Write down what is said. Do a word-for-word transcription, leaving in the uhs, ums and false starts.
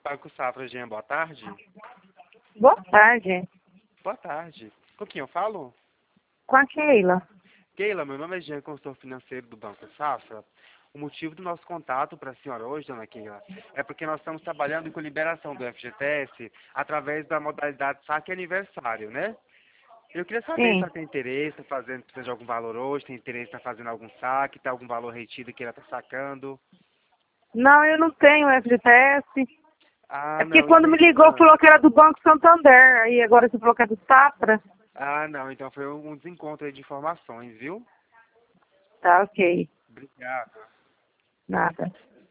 Banco Safra, Jean, boa tarde. Boa tarde. Boa tarde. Com quem eu falo? Com a Keila. Keila, meu nome é Jean, consultor financeiro do Banco Safra. O motivo do nosso contato para a senhora hoje, dona Keila, é porque nós estamos trabalhando com liberação do F G T S através da modalidade saque aniversário, né? Eu queria saber se Sim. ela tem interesse em fazer, precisa de algum valor hoje, tem interesse em estar fazendo algum saque, tem algum valor retido que ela está sacando. Não, eu não tenho F G T S. Ah, É porque não, quando me entendi. ligou Ah, falou que era do Banco Santander. Aí agora você falou que é do Safra. ah, não, então foi um desencontro aí de informações, viu? Tá, ok. Obrigado. Nada.